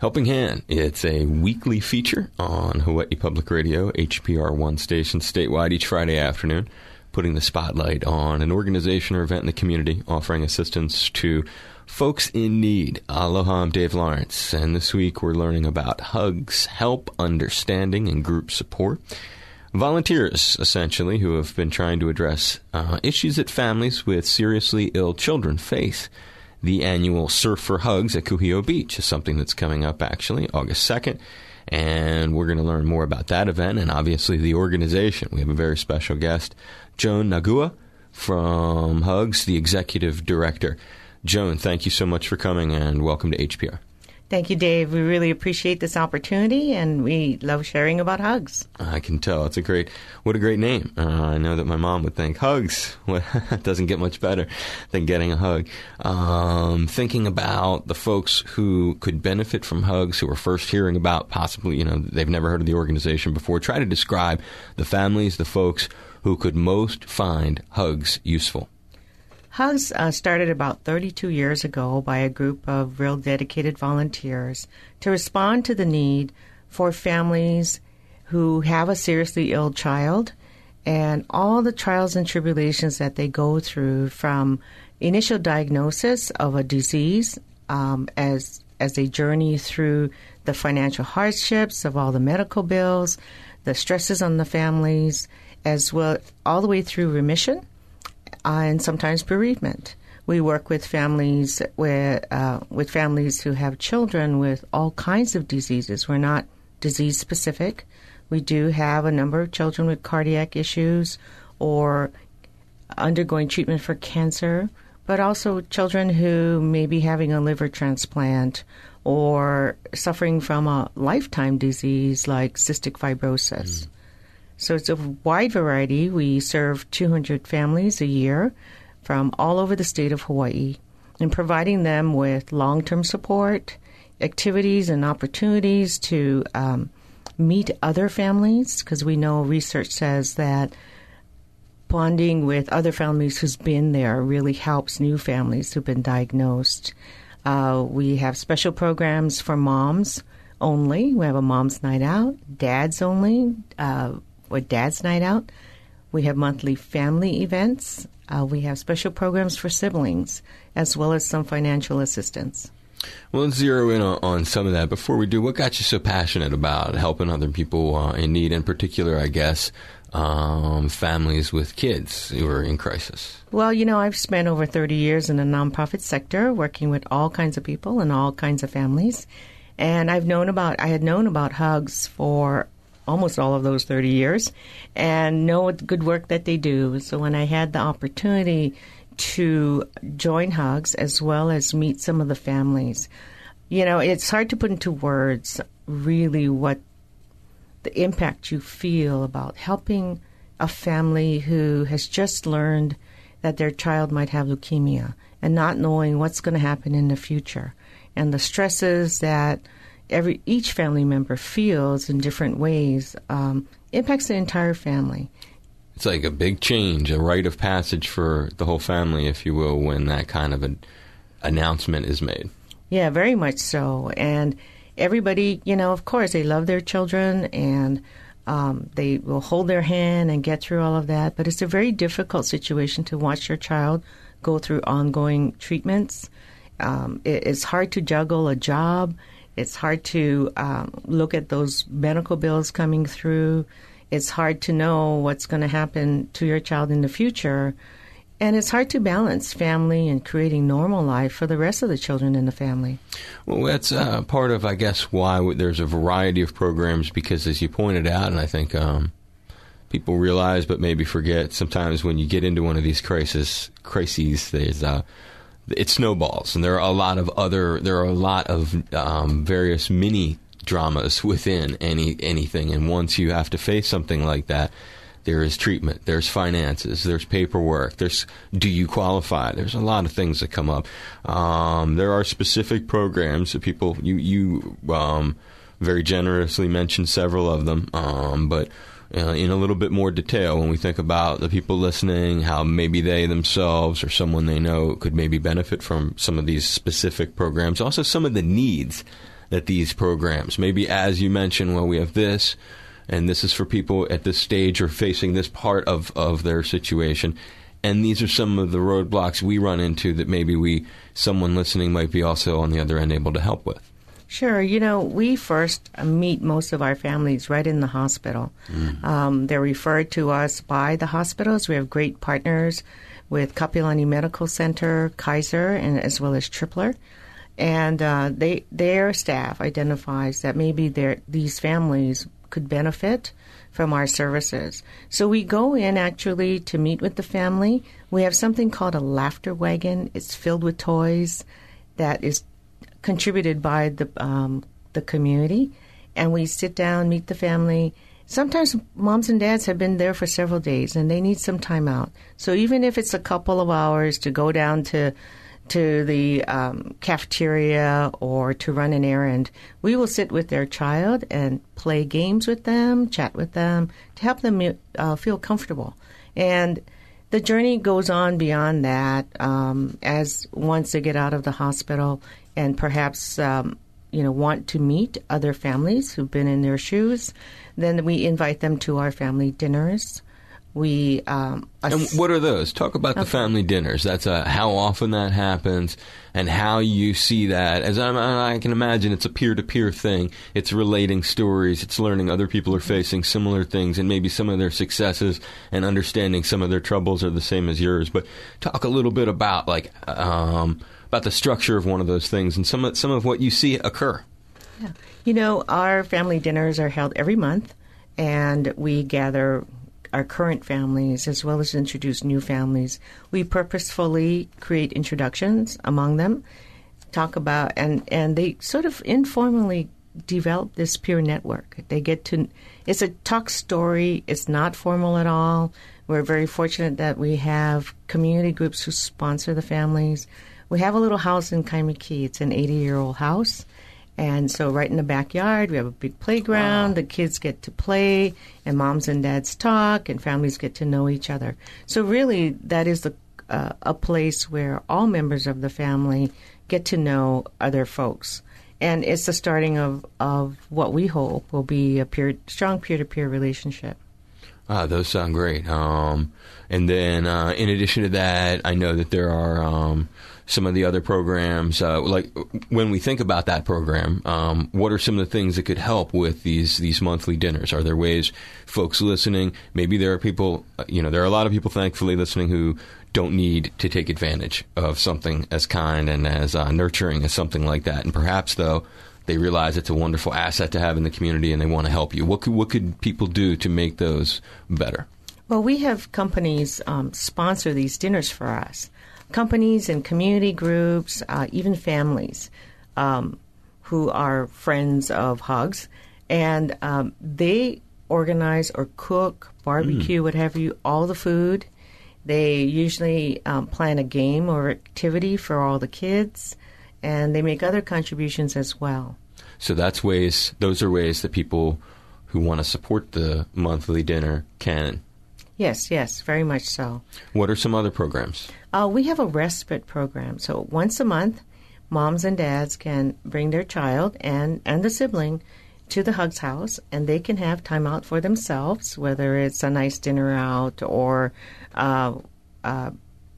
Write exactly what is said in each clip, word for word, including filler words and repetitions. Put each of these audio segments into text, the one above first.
Helping Hand. It's a weekly feature on Hawaii Public Radio, H P R one station statewide each Friday afternoon, putting the spotlight on an organization or event in the community offering assistance to folks in need. Aloha, I'm Dave Lawrence, and this week we're learning about hugs, help, understanding, and group support. Volunteers, essentially, who have been trying to address uh, issues that families with seriously ill children face. The annual Surf for Hugs at Kuhio Beach is something that's coming up, actually, August second. And we're going to learn more about that event and, obviously, the organization. We have a very special guest, Joan Nagua from Hugs, the executive director. Joan, thank you so much for coming, and welcome to H P R. Thank you, Dave. We really appreciate this opportunity, and we love sharing about hugs. I can tell. It's a great, what a great name. Uh, I know that my mom would think, hugs, well, it doesn't get much better than getting a hug. Um, thinking about the folks who could benefit from hugs, who are first hearing about possibly, you know, they've never heard of the organization before. Try to describe the families, the folks who could most find hugs useful. Hugs uh, started about thirty-two years ago by a group of real dedicated volunteers to respond to the need for families who have a seriously ill child and all the trials and tribulations that they go through from initial diagnosis of a disease um, as as they journey through the financial hardships of all the medical bills, the stresses on the families, as well all the way through remission. Uh, and sometimes bereavement. We work with families where, uh, with families who have children with all kinds of diseases. We're not disease specific. We do have a number of children with cardiac issues or undergoing treatment for cancer, but also children who may be having a liver transplant or suffering from a lifetime disease like cystic fibrosis. Mm. So it's a wide variety. We serve two hundred families a year from all over the state of Hawaii and providing them with long-term support, activities and opportunities to um, meet other families, because we know research says that bonding with other families who's been there really helps new families who've been diagnosed. Uh, we have special programs for moms only. We have a mom's night out, dads only, uh or Dad's Night Out. We have monthly family events. Uh, we have special programs for siblings, as well as some financial assistance. Well, let's zero in on, on some of that. Before we do, what got you so passionate about helping other people uh, in need, in particular, I guess, um, families with kids who are in crisis? Well, you know, I've spent over thirty years in the nonprofit sector working with all kinds of people and all kinds of families. And I've known about, I had known about Hugs for almost all of those thirty years, and know the good work that they do. So when I had the opportunity to join Hugs as well as meet some of the families, you know, it's hard to put into words really what the impact you feel about helping a family who has just learned that their child might have leukemia and not knowing what's going to happen in the future, and the stresses that Every each family member feels in different ways um, impacts the entire family. It's like a big change, a rite of passage for the whole family, if you will, when that kind of an announcement is made. Yeah, very much so. And everybody, you know, of course, they love their children and um, they will hold their hand and get through all of that. But it's a very difficult situation to watch your child go through ongoing treatments. Um, it, it's hard to juggle a job. It's hard to um, look at those medical bills coming through. It's hard to know what's going to happen to your child in the future. And it's hard to balance family and creating normal life for the rest of the children in the family. Well, that's uh, part of, I guess, why there's a variety of programs, because as you pointed out, and I think um, people realize but maybe forget, sometimes when you get into one of these crisis, crises, there's uh, it snowballs, and there are a lot of other, there are a lot of um, various mini dramas within any anything, and once you have to face something like that, there is treatment, there's finances, there's paperwork, there's do you qualify, there's a lot of things that come up. Um, there are specific programs that people, you, you um, very generously mentioned several of them, um, but Uh, in a little bit more detail when we think about the people listening, how maybe they themselves or someone they know could maybe benefit from some of these specific programs. Also, some of the needs that these programs, maybe as you mentioned, well, we have this, and this is for people at this stage or facing this part of, of their situation. And these are some of the roadblocks we run into that maybe we, someone listening might be also on the other end able to help with. Sure. You know, we first meet most of our families right in the hospital. Mm. Um, they're referred to us by the hospitals. We have great partners with Kapiolani Medical Center, Kaiser, and as well as Tripler. And uh, they their staff identifies that maybe these families could benefit from our services. So we go in actually to meet with the family. We have something called a laughter wagon. It's filled with toys that is contributed by the um, the community, and we sit down, meet the family. Sometimes moms and dads have been there for several days, and they need some time out. So even if it's a couple of hours to go down to to the um, cafeteria or to run an errand, we will sit with their child and play games with them, chat with them, to help them uh, feel comfortable. And the journey goes on beyond that um, as once they get out of the hospital and perhaps um, you know want to meet other families who've been in their shoes, then we invite them to our family dinners. We um, and what are those? Talk about okay. the family dinners. That's uh, how often that happens and how you see that. As I, I can imagine, it's a peer-to-peer thing. It's relating stories. It's learning other people are facing similar things and maybe some of their successes and understanding some of their troubles are the same as yours. But talk a little bit about like um, about the structure of one of those things and some of, some of what you see occur. Yeah. You know, our family dinners are held every month, and we gather our current families as well as introduce new families. We purposefully create introductions among them, talk about, and, and they sort of informally develop this peer network. They get to, it's a talk story. It's not formal at all. We're very fortunate that we have community groups who sponsor the families. We have a little house in Kaimuki. It's an eighty-year-old house. And so right in the backyard, we have a big playground. Wow. The kids get to play, and moms and dads talk, and families get to know each other. So really, that is the, uh, a place where all members of the family get to know other folks. And it's the starting of, of what we hope will be a peer, strong peer-to-peer relationship. Ah, those sound great. Um, and then uh, in addition to that, I know that there are um, some of the other programs. Uh, like when we think about that program, um, what are some of the things that could help with these these monthly dinners? Are there ways folks listening? Maybe there are people, you know, there are a lot of people, thankfully, listening who don't need to take advantage of something as kind and as uh, nurturing as something like that. And perhaps, though, they realize it's a wonderful asset to have in the community and they want to help you. What could, what could people do to make those better? Well, we have companies um, sponsor these dinners for us. Companies and community groups, uh, even families um, who are friends of Hugs. And um, they organize or cook, barbecue, mm. what have you, all the food. They usually um, plan a game or activity for all the kids. And they make other contributions as well. So that's ways, those are ways that people who want to support the monthly dinner can. Yes, yes, very much so. What are some other programs? Uh, we have a respite program. So once a month, moms and dads can bring their child and, and the sibling to the Hugs house, and they can have time out for themselves, whether it's a nice dinner out or uh, uh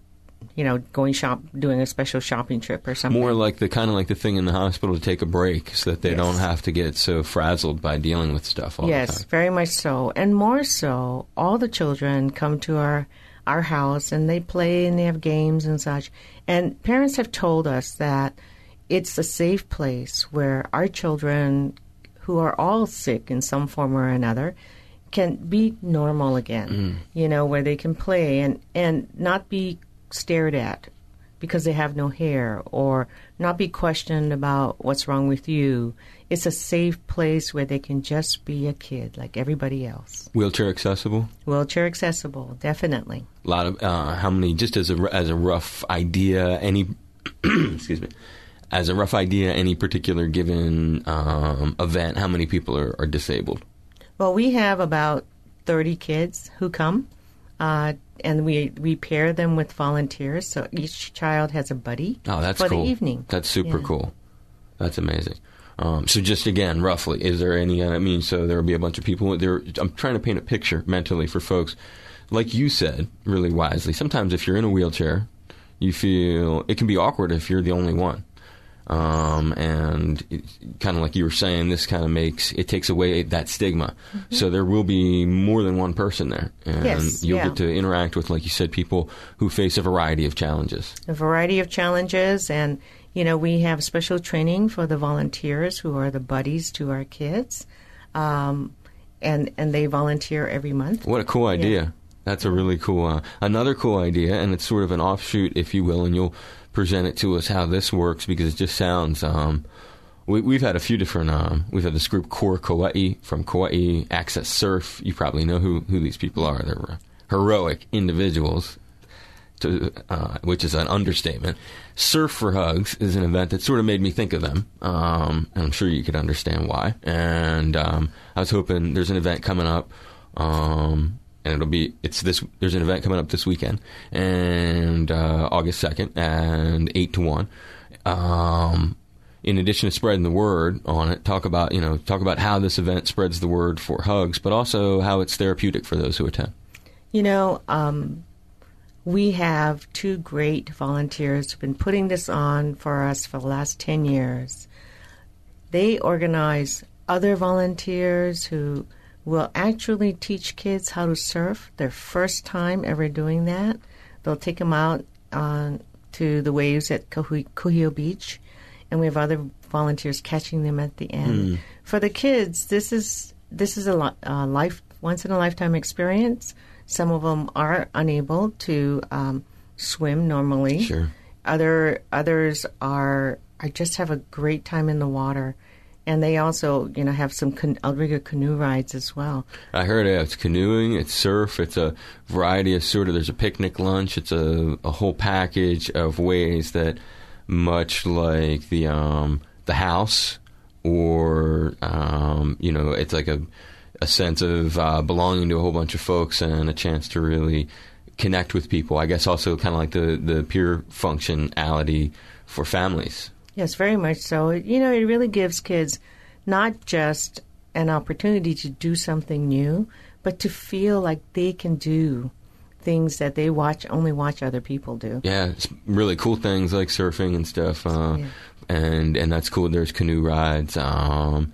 you know, going shop, doing a special shopping trip or something. More like the kind of like the thing in the hospital to take a break so that they yes. don't have to get so frazzled by dealing with stuff all yes, the time. Yes, very much so. And more so, all the children come to our, our house and they play and they have games and such. And parents have told us that it's a safe place where our children, who are all sick in some form or another, can be normal again, mm. you know, where they can play and, and not be stared at because they have no hair or not be questioned about what's wrong with you. It's a safe place where they can just be a kid like everybody else. Wheelchair accessible? Wheelchair accessible, definitely. A lot of, uh, how many, just as a, as a rough idea, any, excuse me, as a rough idea, any particular given um, event, how many people are, are disabled? Well, we have about thirty kids who come. Uh, and we we pair them with volunteers, so each child has a buddy oh, that's for cool. the evening. That's super yeah. cool. That's amazing. Um, so just again, roughly, is there any? I mean, so there will be a bunch of people. There, I'm trying to paint a picture mentally for folks. Like you said, really wisely. Sometimes if you're in a wheelchair, you feel it can be awkward if you're the only one. Um, and kind of like you were saying, this kind of makes, it takes away that stigma. Mm-hmm. So there will be more than one person there. And yes, you'll yeah. get to interact with, like you said, people who face a variety of challenges. A variety of challenges. And, you know, we have special training for the volunteers who are the buddies to our kids. Um, and, and they volunteer every month. What a cool idea. Yeah. That's a really cool, uh, another cool idea, and it's sort of an offshoot, if you will, and you'll present it to us how this works, because it just sounds, um, we, we've had a few different, um, we've had this group, Core Kauai, from Kauai Access Surf. You probably know who, who these people are. They're heroic individuals, to, uh, which is an understatement. Surf for Hugs is an event that sort of made me think of them, um, and I'm sure you could understand why. And um, I was hoping, there's an event coming up, um, and it'll be, it's this, there's an event coming up this weekend, and uh, August second, and eight to one. Um, in addition to spreading the word on it, talk about, you know, talk about how this event spreads the word for Hugs, but also how it's therapeutic for those who attend. You know, um, we have two great volunteers who've been putting this on for us for the last ten years. They organize other volunteers who will actually teach kids how to surf, their first time ever doing that. They'll take them out uh, to the waves at Kuhio Beach, and we have other volunteers catching them at the end. Mm. For the kids, this is this is a uh, life once in a lifetime experience. Some of them are unable to um, swim normally. Sure. Other others are I just have a great time in the water. And they also, you know, have some can- outrigger canoe rides as well. I heard it. It's canoeing, it's surf, it's a variety of sort of, there's a picnic lunch, it's a, a whole package of ways that, much like the um, the house, or, um, you know, it's like a, a sense of uh, belonging to a whole bunch of folks and a chance to really connect with people. I guess also kind of like the, the peer functionality for families. Yes, very much so. You know, it really gives kids not just an opportunity to do something new, but to feel like they can do things that they watch only watch other people do. Yeah, it's really cool things like surfing and stuff, uh, yeah. and and that's cool. There's canoe rides, um,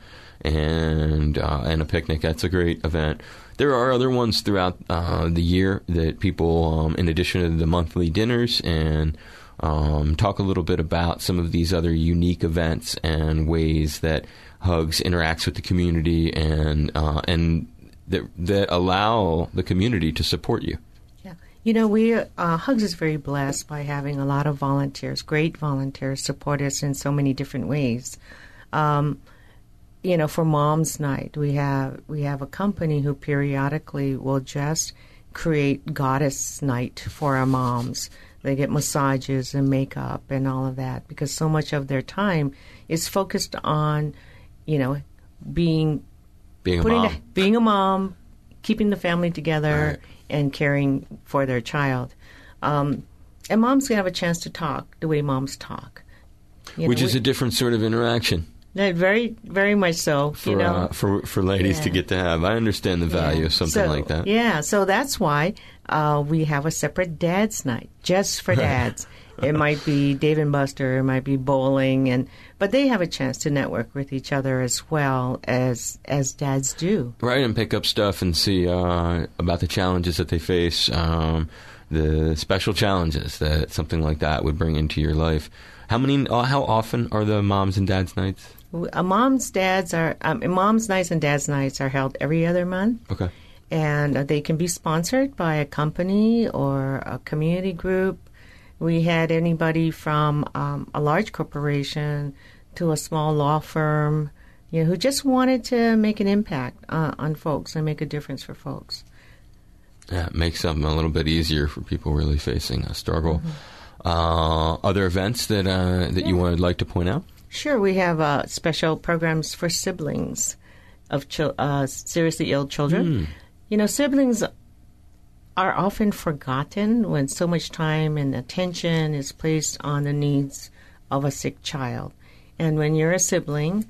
and uh, and a picnic. That's a great event. There are other ones throughout uh, the year that people, um, in addition to the monthly dinners, and Um, talk a little bit about some of these other unique events and ways that Hugs interacts with the community, and uh, and that that allow the community to support you. Yeah, you know, we uh, Hugs is very blessed by having a lot of volunteers, great volunteers, support us in so many different ways. Um, you know, for Mom's Night, we have we have a company who periodically will just create Goddess Night for our moms. They get massages and makeup and all of that, because so much of their time is focused on, you know, being being a mom, a, being a mom, keeping the family together, right, and caring for their child. Um, and moms can have a chance to talk the way moms talk, you which know, is we, a different sort of interaction. Very, very much so. For you know? uh, for for ladies yeah. to get to have. I understand the value yeah. of something so, like that. Yeah, so that's why uh, we have a separate Dad's Night just for dads. It might be Dave and Buster, it might be bowling, and but they have a chance to network with each other as well as as dads do. Right, and pick up stuff and see uh, about the challenges that they face, um, the special challenges that something like that would bring into your life. How many? Uh, how often are the Moms and Dads Nights? Uh, moms, dads are um, moms' nights and dads' nights are held every other month. Okay, and uh, they can be sponsored by a company or a community group. We had anybody from um, a large corporation to a small law firm, you know, who just wanted to make an impact uh, on folks and make a difference for folks. Yeah, it makes something a little bit easier for people really facing a struggle. Mm-hmm. Uh, other events that uh, that yeah. you would like to point out? Sure, we have uh, special programs for siblings of chil- uh, seriously ill children. Mm. You know, siblings are often forgotten when so much time and attention is placed on the needs of a sick child. And when you're a sibling,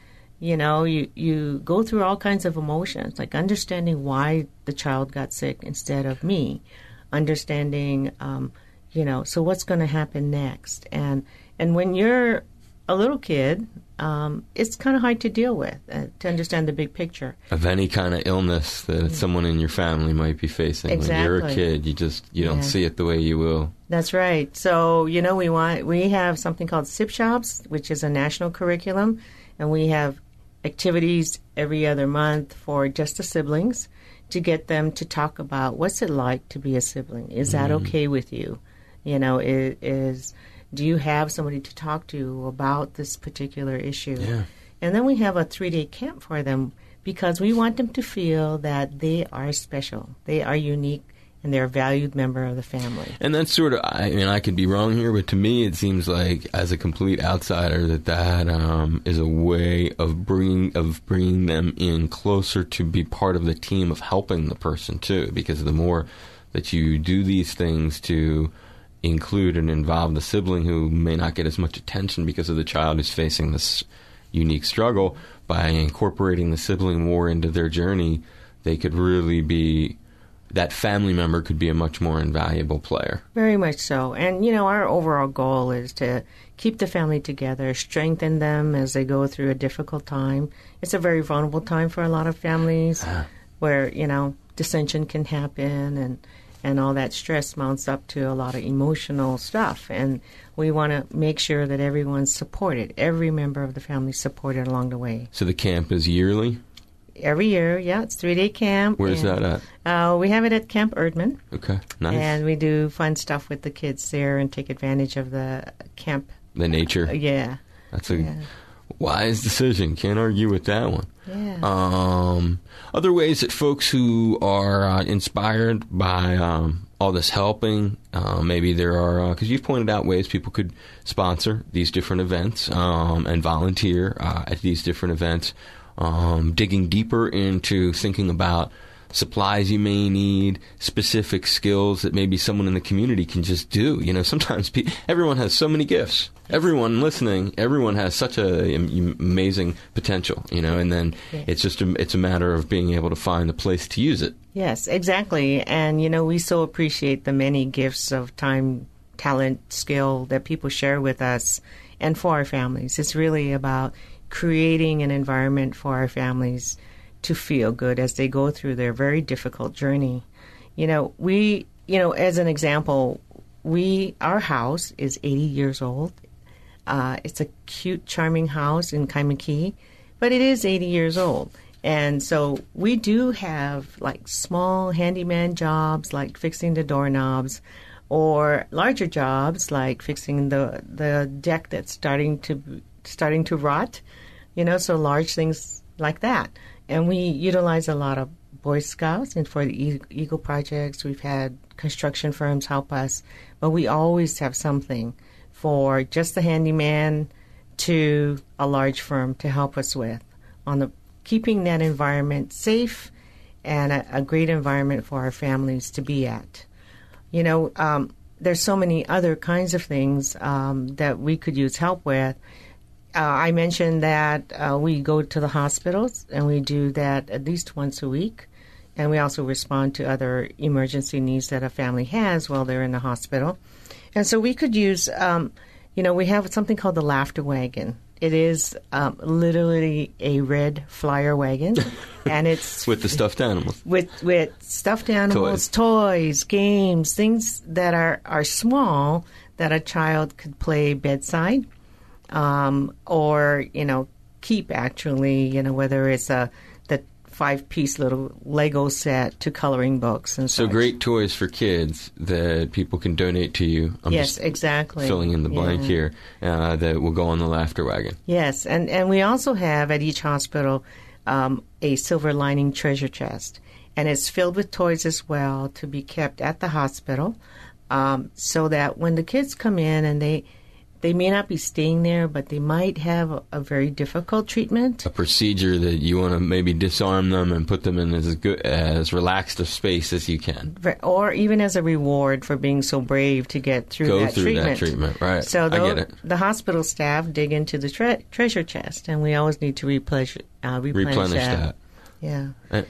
You know, you, you go through all kinds of emotions, like understanding why the child got sick instead of me, understanding, um, you know, so what's going to happen next. And and when you're a little kid, um, it's kind of hard to deal with, uh, to understand the big picture. Of any kind of illness that mm-hmm. someone in your family might be facing. Exactly. When you're a kid, you just, you don't yeah. see it the way you will. That's right. So, you know, we want we have something called S I P Shops, which is a national curriculum, and we have activities every other month for just the siblings to get them to talk about what's it like to be a sibling. Is that mm. okay with you? You know, is, is do you have somebody to talk to about this particular issue? Yeah. And then we have a three-day camp for them because we want them to feel that they are special, they are unique, and they're a valued member of the family. And that's sort of, I mean, I could be wrong here, but to me it seems like, as a complete outsider, that that um, is a way of bringing of bringing them in closer to be part of the team of helping the person, too. Because the more that you do these things to include and involve the sibling who may not get as much attention because of the child who's facing this unique struggle, by incorporating the sibling more into their journey, they could really be... that family member could be a much more invaluable player. Very much so. And, you know, our overall goal is to keep the family together, strengthen them as they go through a difficult time. It's a very vulnerable time for a lot of families ah. where, you know, dissension can happen and, and all that stress mounts up to a lot of emotional stuff. And we want to make sure that everyone's supported, every member of the family supported along the way. So the camp is yearly? Every year, yeah. It's three-day camp. Where's that at? Uh, we have it at Camp Erdman. Okay, nice. And we do fun stuff with the kids there and take advantage of the camp. The nature. Uh, yeah. That's a yeah. wise decision. Can't argue with that one. Yeah. Um, other ways that folks who are uh, inspired by um, all this helping, uh, maybe there are, because uh, you've pointed out ways people could sponsor these different events um, and volunteer uh, at these different events. Um, digging deeper into thinking about supplies you may need, specific skills that maybe someone in the community can just do. You know, sometimes pe- everyone has so many gifts. Everyone listening, everyone has such a am- amazing potential, you know, and then yeah. it's just a, it's a matter of being able to find the place to use it. Yes, exactly. And, you know, we so appreciate the many gifts of time, talent, skill that people share with us and for our families. It's really about creating an environment for our families to feel good as they go through their very difficult journey. You know, we, you know, as an example, we, our house is eighty years old. Uh, it's a cute, charming house in Kaimuki, but it is eighty years old. And so we do have like small handyman jobs like fixing the doorknobs, or larger jobs like fixing the the deck that's starting to starting to rot. You know, so large things like that. And we utilize a lot of Boy Scouts, and for the Eagle projects, we've had construction firms help us. But we always have something for just the handyman to a large firm to help us with on the keeping that environment safe and a, a great environment for our families to be at. You know, um, there's so many other kinds of things um, that we could use help with. Uh, I mentioned that uh, we go to the hospitals, and we do that at least once a week. And we also respond to other emergency needs that a family has while they're in the hospital. And so we could use, um, you know, we have something called the Laughter Wagon. It is um, literally a red flyer wagon, and it's with the stuffed animals. With with stuffed animals, toys, toys games, things that are, are small that a child could play bedside. Um, or, you know, keep actually, you know, whether it's a the five-piece little Lego set to coloring books and so such. Great toys for kids that people can donate to you. I'm yes, just exactly. filling in the blank yeah. here uh, that will go on the Laughter Wagon. Yes, and, and we also have at each hospital um, a silver lining treasure chest, and it's filled with toys as well to be kept at the hospital um, so that when the kids come in and they they may not be staying there, but they might have a, a very difficult treatment. A procedure that you want to maybe disarm them and put them in as good, as relaxed a space as you can. Or even as a reward for being so brave to get through Go that through treatment. that treatment, right. So I get it. the hospital staff dig into the tre- treasure chest, and we always need to replenish, uh, replenish, Replenish that. that. Yeah. And,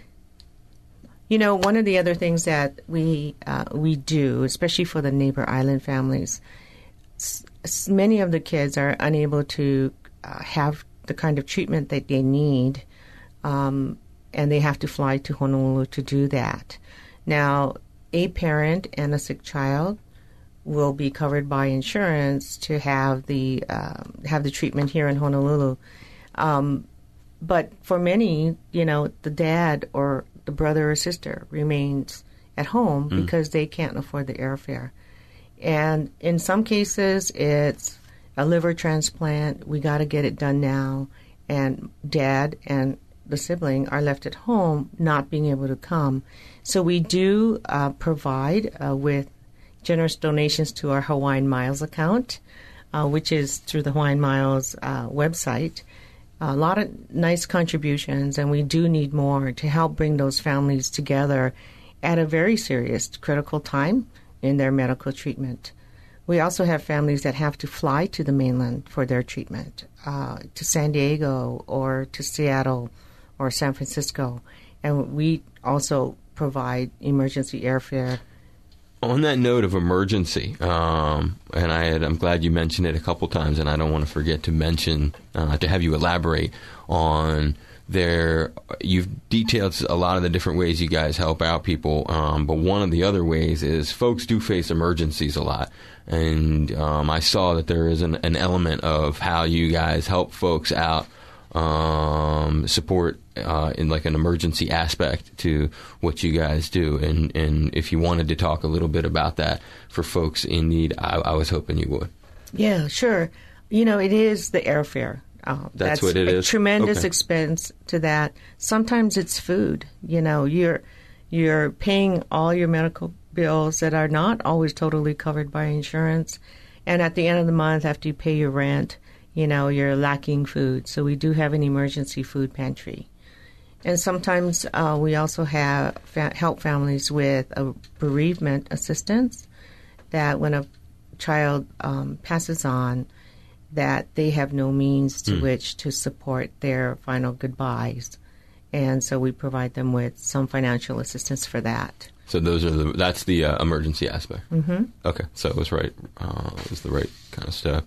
You know, one of the other things that we uh, we do, especially for the neighbor island families, s- s- many of the kids are unable to uh, have the kind of treatment that they need, um, and they have to fly to Honolulu to do that. Now, a parent and a sick child will be covered by insurance to have the uh, have the treatment here in Honolulu. Um, but for many, you know, the dad or the brother or sister remains at home mm. because they can't afford the airfare. And in some cases, it's a liver transplant. We got to get it done now. And dad and the sibling are left at home not being able to come. So we do uh, provide uh, with generous donations to our Hawaiian Miles account, uh, which is through the Hawaiian Miles uh, website. A lot of nice contributions, and we do need more to help bring those families together at a very serious, critical time in their medical treatment. We also have families that have to fly to the mainland for their treatment, uh, to San Diego or to Seattle or San Francisco, and we also provide emergency airfare. On that note of emergency, um, and I had, I'm glad you mentioned it a couple times, and I don't want to forget to mention, uh, to have you elaborate on their, you've detailed a lot of the different ways you guys help out people, um, but one of the other ways is folks do face emergencies a lot. And um, I saw that there is an, an element of how you guys help folks out, um, support uh, in like an emergency aspect to what you guys do. And, and if you wanted to talk a little bit about that for folks in need, I, I was hoping you would. Yeah, sure. You know, it is the airfare. Uh, that's, that's what it a is? Tremendous okay. expense to that. Sometimes it's food. You know, you're you're paying all your medical bills that are not always totally covered by insurance. And at the end of the month, after you pay your rent, you know, you're lacking food. So we do have an emergency food pantry. And sometimes uh, we also have fa- help families with a bereavement assistance, that when a child um, passes on, that they have no means to mm. which to support their final goodbyes. And so we provide them with some financial assistance for that. So those are the that's the uh, emergency aspect. Mm-hmm. Okay, so it was right. Uh, it was the right kind of stuff.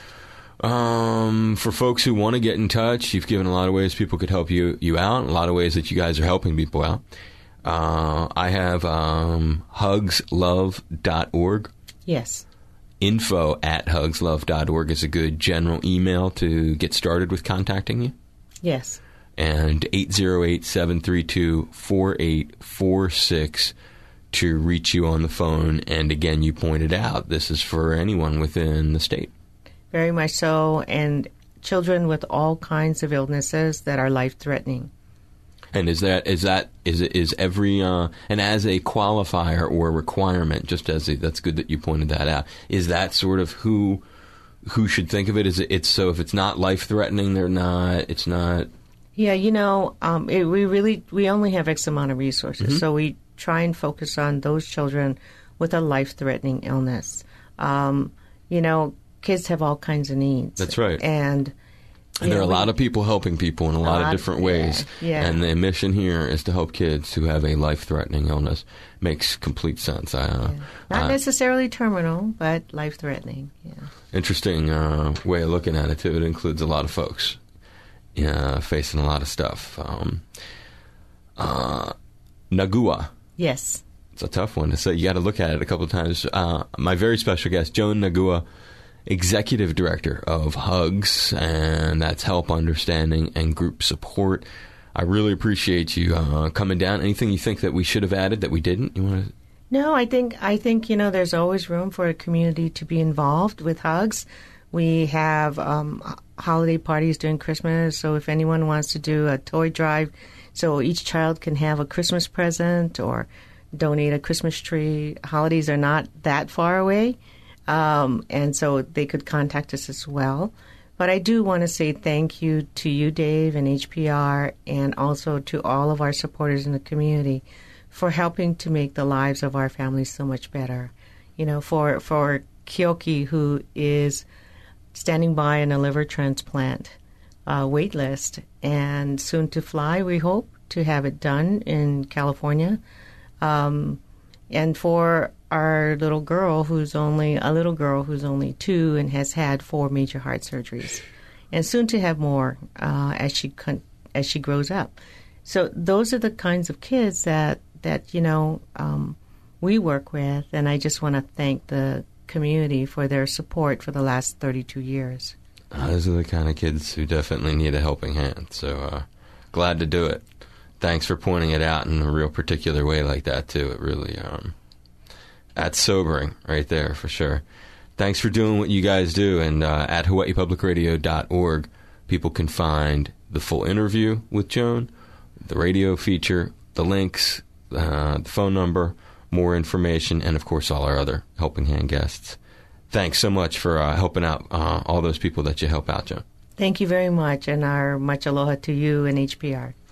Um, for folks who want to get in touch, you've given a lot of ways people could help you you out. A lot of ways that you guys are helping people out. Uh, I have um, hugs love dot org. Yes. Info at hugs love dot org is a good general email to get started with contacting you. Yes. And eight zero eight, seven three two, four eight four six to reach you on the phone. And again, you pointed out this is for anyone within the state. Very much so, and children with all kinds of illnesses that are life-threatening. And is that is that is is every uh, and as a qualifier or requirement, just as a, that's good that you pointed that out. Is that sort of who who should think of it? Is it it's so if it's not life-threatening, they're not. It's not. Yeah, you know, um, it, we really we only have X amount of resources, mm-hmm. so we try and focus on those children with a life-threatening illness. Um, you know, kids have all kinds of needs. That's right. And, and there know, are a we, lot of people helping people in a, a lot, lot of different ways. Yeah, yeah. And the mission here is to help kids who have a life-threatening illness. Makes complete sense. I, uh, yeah. Not uh, necessarily terminal, but life-threatening. Yeah. Interesting uh, way of looking at it, too. It includes a lot of folks uh, facing a lot of stuff. Um, uh, Nagua. Yes. It's a tough one to say. You got to look at it a couple of times. Uh, my very special guest, Joan Nagua, Executive Director of HUGS, and that's Help, Understanding, and Group Support. I really appreciate you uh, coming down. Anything you think that we should have added that we didn't? You want to? No, I think I think you know there's always room for a community to be involved with HUGS. We have um, holiday parties during Christmas, so if anyone wants to do a toy drive, so each child can have a Christmas present or donate a Christmas tree. Holidays are not that far away. Um, and so they could contact us as well. But I do want to say thank you to you, Dave, and H P R, and also to all of our supporters in the community for helping to make the lives of our families so much better. You know, for, for Kyoki, who is standing by in a liver transplant uh, wait list, and soon to fly, we hope to have it done in California. Um, and for our little girl who's only a little girl who's only two and has had four major heart surgeries, and soon to have more uh, as she con- as she grows up. So those are the kinds of kids that that you know um, we work with, and I just want to thank the community for their support for the last thirty-two years. Uh, those are the kind of kids who definitely need a helping hand. So uh, glad to do it. Thanks for pointing it out in a real particular way like that too. It really um, that's sobering right there for sure. Thanks for doing what you guys do. And uh, at Hawaii Public Radio dot org, people can find the full interview with Joan, the radio feature, the links, uh, the phone number, more information, and of course all our other helping hand guests. Thanks so much for uh, helping out uh, all those people that you help out, Joan. Thank you very much, and our much aloha to you and H P R.